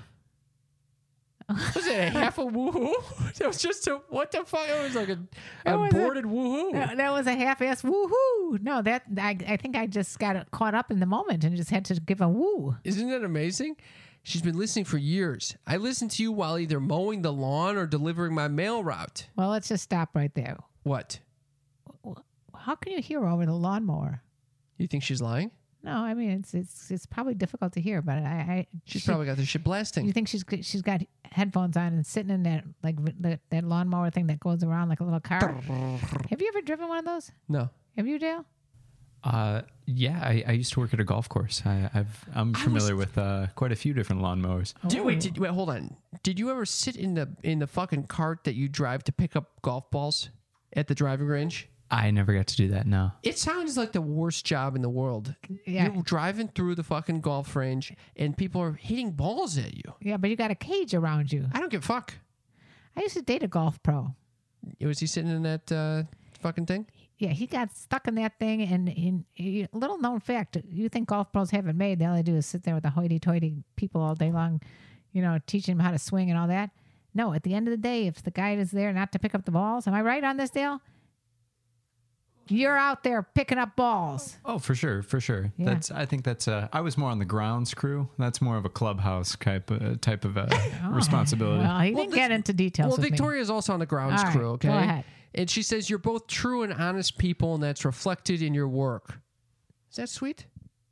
Was it a half a woohoo? It was just a what the fuck? It was like a,
It
a
was a-
boarded woohoo.
That that was a half-ass woohoo. No, that I, I think I just got caught up in the moment and just had to give a woo.
Isn't that amazing? She's been listening for years. I listen to you while either mowing the lawn or delivering my mail route.
Well, let's just stop right there.
What?
How can you hear over the lawnmower?
You think she's lying?
No, I mean it's it's it's probably difficult to hear, but I, I
She's
she-
probably got the shit blasting.
You think she's g- she's got headphones on and sitting in that like that, that lawnmower thing that goes around like a little car? Have you ever driven one of those?
No.
Have you, Dale?
Uh, yeah, I, I used to work at a golf course. I, I've I'm familiar with uh, quite a few different lawnmowers.
Did, wait, did, wait, hold on. Did you ever sit in the in the fucking cart that you drive to pick up golf balls at the driving range?
I never got to do that. No.
It sounds like the worst job in the world.
Yeah.
You're driving through the fucking golf range and people are hitting balls at you.
Yeah, but you got a cage around you.
I don't give a fuck.
I used to date a golf pro.
Was he sitting in that uh, fucking thing?
Yeah, he got stuck in that thing. And, and he, little known fact, you think golf pros have it made. All they do is sit there with the hoity-toity people all day long, you know, teaching them how to swing and all that. No, at the end of the day, if the guy is there not to pick up the balls, am I right on this, Dale? You're out there picking up balls.
Oh, for sure, for sure.
Yeah.
That's. I think that's. Uh, I was more on the grounds crew. That's more of a clubhouse type uh, type of uh, responsibility.
Well, he
Well,
didn't
this-
get into details.
Well,
with me.
Victoria's also on the grounds
All right,
crew, okay?
go ahead.
And she says you're both true and honest people, and that's reflected in your work. Is that sweet?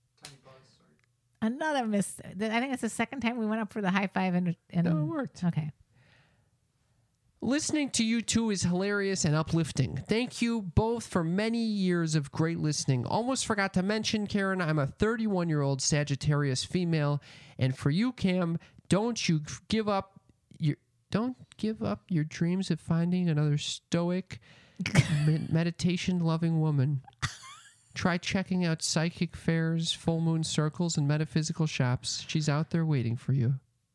Another miss. I think it's the second time we went up for the high five and, and
No, it worked.
Okay.
Listening to you two is hilarious and uplifting. Thank you both for many years of great listening. Almost forgot to mention, Karen, I'm a thirty-one-year-old Sagittarius female, and for you, Cam, don't you give up your don't give up your dreams of finding another stoic, med- meditation-loving woman. Try checking out psychic fairs, full moon circles, and metaphysical shops. She's out there waiting for you.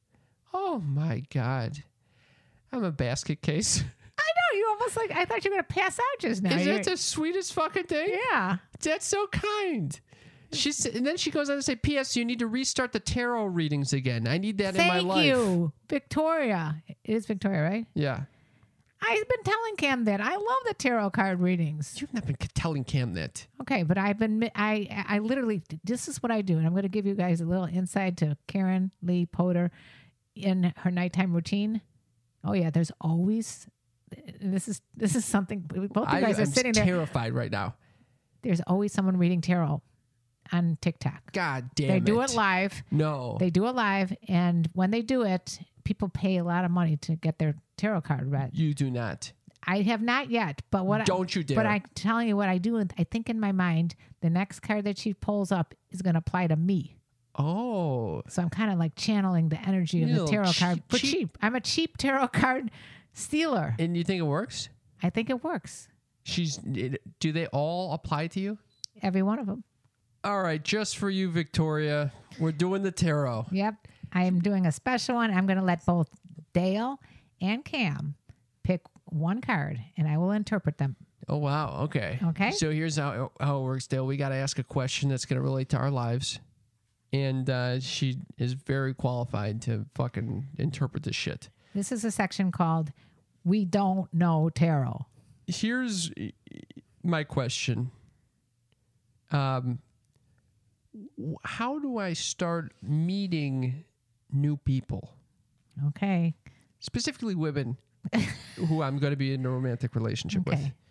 Oh my God. I'm a basket case.
I know. You almost like, I thought you were going to pass out just now.
Is
You're-
that the sweetest fucking thing?
yeah.
That's so kind. She's, and then she goes on to say, P S. You need to restart the tarot readings again. I need that in my
Thank
life.
you, Victoria. It is Victoria, right?
Yeah.
I've been telling Cam that. I love the tarot card readings.
You've not been telling Cam that.
Okay, but I've been, I, I literally, this is what I do. And I'm going to give you guys a little insight to Karen Lee Potter in her nighttime routine. Oh yeah, there's always, this is, this is something, both you
I,
guys are
I'm
sitting there.
terrified right now.
There's always someone reading tarot on TikTok.
God damn
They
it.
do it live.
No.
They do it live. And when they do it, people pay a lot of money to get their tarot card read.
You do not.
I have not yet, but what
Don't
I,
you dare.
But I'm telling you what I do. I think in my mind, the next card that she pulls up is going to apply to me.
Oh.
So I'm kind of like channeling the energy of
You
the
little
tarot
che-
card for
cheap-
cheap. I'm a cheap tarot card stealer.
And you think it works?
I think it works.
She's. It, do they all apply to you?
Every one of them.
All right, just for you, Victoria. We're doing the tarot.
Yep. I am doing a special one. I'm going to let both Dale and Cam pick one card, and I will interpret them.
Oh, wow. Okay.
Okay.
So here's how, how it works, Dale. We got to ask a question that's going to relate to our lives. And uh, she is very qualified to fucking interpret this shit.
This is a section called We Don't Know Tarot.
Here's my question. Um, w- how do I start meeting new people?
Okay.
Specifically women who I'm going to be in a romantic relationship with.
Okay.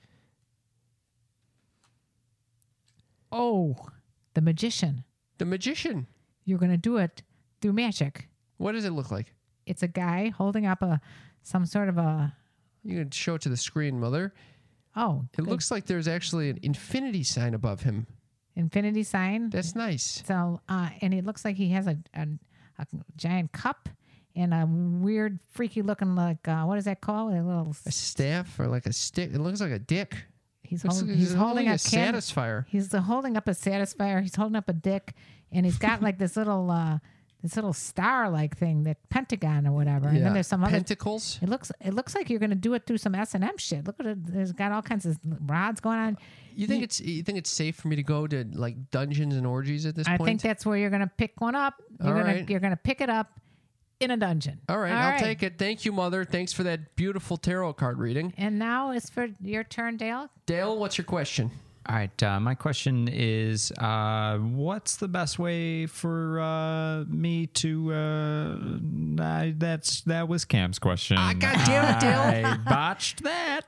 Oh, the magician.
The magician.
You're going to do it through magic.
What does it look like?
It's a guy holding up a some sort of a
You can show it to the screen, Mother.
oh,
It
good.
looks like there's actually an infinity sign above him.
infinity sign.
That's nice.
So, uh, and it looks like he has a, a, a giant cup and a weird, freaky looking like uh, what is that called? A little.
A staff or like a stick. It looks like a dick.
He's,
Looks
hold,
like
he's holding a,
a
can-
satisfier.
He's the, holding up a satisfier. He's holding up a dick, and he's got like this little, uh, this little star-like thing, that pentagon or whatever. And then there's some other.
Pentacles.
It looks, it looks like you're going to do it through some S and M shit. Look at it. There's got all kinds of rods going on.
You think it's you think it's safe for me to go to like dungeons and orgies at this
I
point?
think that's where you're going to pick one up. You're
All
going
right.
to, you're going to pick it up in a dungeon.
All right, I'll take it. Thank you, Mother. Thanks for that beautiful tarot card reading.
And now it's for your turn, Dale.
Dale, what's your question?
All right. Uh, my question is, uh, what's the best way for uh, me to? Uh, I, that's that was Cam's question.
Ah, God damn it, Dale.
I botched that.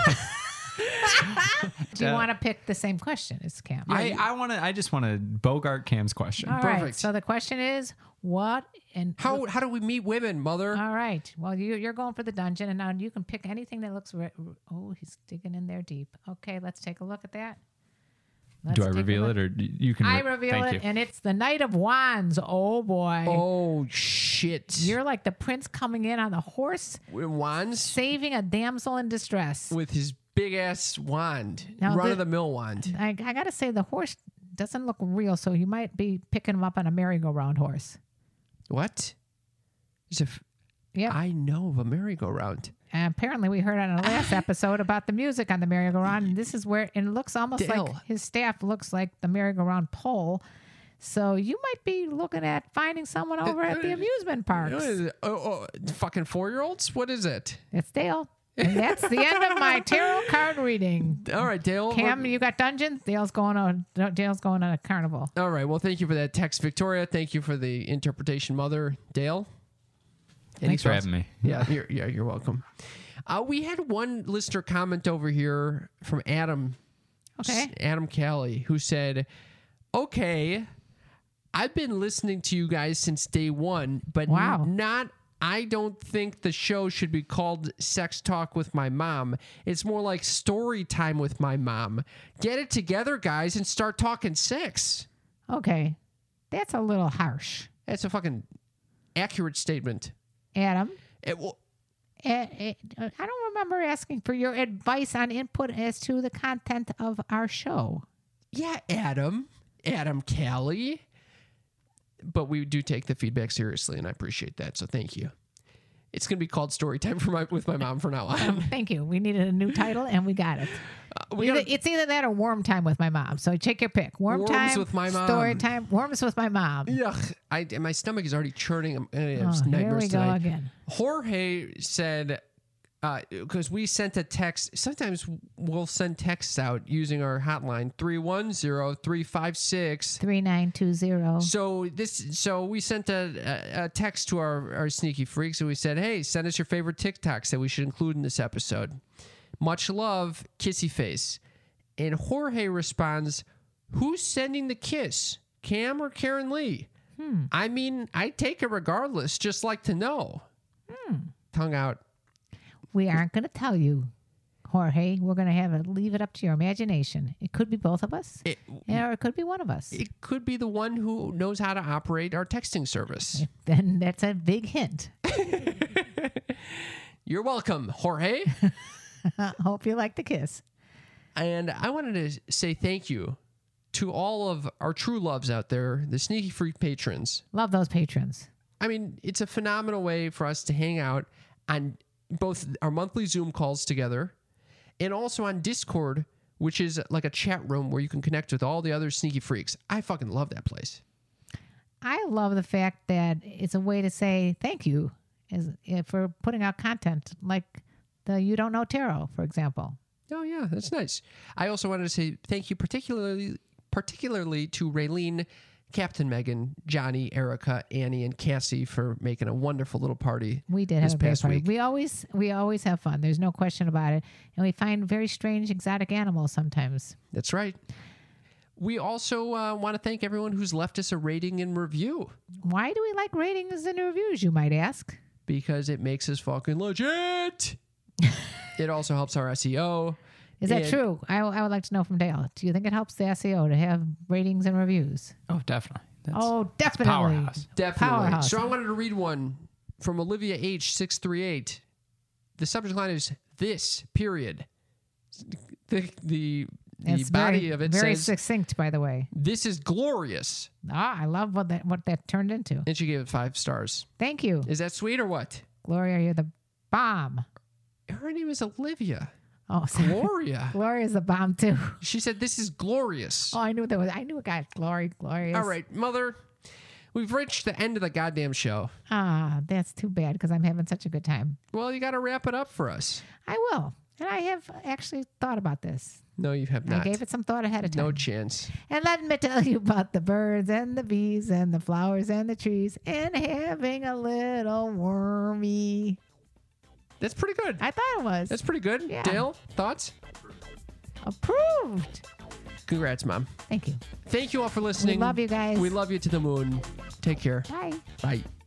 Do you
Uh,
want to pick the same question as Cam?
I, I want to. I just want to Bogart Cam's question.
All right.
perfect.
So the question is, what and
How how do we meet women, Mother?
All right. Well, you, you're going for the dungeon, and now you can pick anything that looks. Re- oh, he's digging in there deep. Okay, let's take a look at that. Let's
Do I
take a
reveal
look.
it, or you can?
I
re-
reveal
thank
it,
you.
and it's the Knight of Wands. Oh boy.
Oh shit!
You're like the prince coming in on the horse,
With wands
saving a damsel in distress.
with his big ass wand,
Now,
run
the-
of the mill wand.
I, I got to say, the horse doesn't look real, so you might be picking him up on a merry-go-round horse.
What? There's a f-
Yep.
I know of a merry-go-round.
And apparently, we heard on our last episode about the music on the merry-go-round, and this is where and it looks almost
Dale.
like his staff looks like the merry-go-round pole. So you might be looking at finding someone over at the amusement parks.
What is it? Oh, oh, fucking four-year-olds? What is it?
It's Dale. And that's the end of my tarot card reading.
All right, Dale.
Cam,
what-
you got dungeons. Dale's going on. Dale's going on a carnival.
All right. Well, thank you for that text, Victoria. Thank you for the interpretation, Mother. Dale? Any
Thanks for
thoughts?
having me.
Yeah, you're, yeah, you're welcome. Uh, we had one listener comment over here from Adam.
Okay.
Adam Callie, who said, okay, I've been listening to you guys since day one, but
Wow.
n- not, I don't think the show should be called Sex Talk with My Mom. It's more like story time with my mom. Get it together, guys, and start talking sex.
Okay. That's a little harsh,
That's a fucking accurate statement.
Adam.
It, well,
eh, eh, I don't remember asking for your advice on input as to the content of our show.
yeah, Adam, Adam Callie. But we do take the feedback seriously, and I appreciate that. So thank you. It's going to be called Story Time for my with my mom from now on.
Thank you. We needed a new title, and we got it.
Uh, we
Either-
gotta-
it's either that or Warm Time with my mom. So take your pick. Warm
Worms
Time
with my mom.
Story Time. Worms with my mom.
Yuck. I, my stomach is already churning. I'm, uh,
Oh,
it's
here
nightmares
we go
tonight.
again.
Jorge said, because we sent a text, sometimes we'll send texts out using our hotline, three one zero, three five six.
Three nine two zero.
So this, so we sent a, a, a text to our, our sneaky freaks, and we said, "Hey, send us your favorite TikToks that we should include in this episode." Much love, kissy face. And Jorge responds, "Who's sending the kiss, Cam or Karen Lee?"
Hmm.
I mean, I take it regardless. Just like to know.
Hmm.
Tongue out.
We aren't going to tell you, Jorge. We're going to have it. Leave it up to your imagination. It could be both of us,
It,
or it could be one of us.
it could be the one who knows how to operate our texting service.
Then that's a big hint.
You're welcome, Jorge.
Hope you like the kiss.
And I wanted to say thank you to all of our true loves out there, the Sneaky Freak patrons.
Love those patrons.
I mean, it's a phenomenal way for us to hang out on both our monthly Zoom calls together and also on Discord, which is like a chat room where you can connect with all the other Sneaky Freaks. I fucking love that place.
I love the fact that it's a way to say thank you is if for putting out content like the You Don't Know Tarot, for example.
Oh, yeah, that's nice. I also wanted to say thank you particularly particularly to Raylene, Captain Megan, Johnny, Erica, Annie, and Cassie for making a wonderful little party.
We did
this
have a great
past
party.
week.
We always we always have fun. There's no question about it. And we find very strange exotic animals sometimes.
That's right. We also uh, want to thank everyone who's left us a rating and review
Why do we like ratings and reviews, you might ask?
because it makes us fucking legit. It also helps our S E O.
Is that
And-
true? I, I would like to know from Dale. Do you think it helps the S E O to have ratings and reviews?
Oh, definitely. That's,
Oh,
that's
definitely.
powerhouse.
Definitely.
Powerhouse.
So I wanted to read one from Olivia H six three eight. The subject line is this period. The the, the
It's
body
very,
of it
very
says
succinct, by the way.
this is glorious,
Ah, I love what that what that turned into.
and she gave it five stars.
Thank you,
Is that sweet or what?
Gloria. You're the bomb.
Her name is Olivia.
Oh, sorry.
Gloria.
Gloria's the bomb too.
She said this is glorious.
Oh, I knew there was. I knew a guy. Glory, glorious.
All right, Mother. We've reached the end of the goddamn show.
Ah, that's too bad because I'm having such a good time.
Well, you got to wrap it up for us.
I will, and I have actually thought about this.
No, you have not.
I gave it some thought ahead of time.
No chance.
And let me tell you about the birds and the bees and the flowers and the trees and having a little wormy.
That's pretty good.
I thought it was.
That's pretty good.
Yeah.
Dale, thoughts?
Approved.
Congrats, Mom.
Thank you.
Thank you all for listening.
We love you guys.
We love you to the moon. Take care.
Bye.
Bye.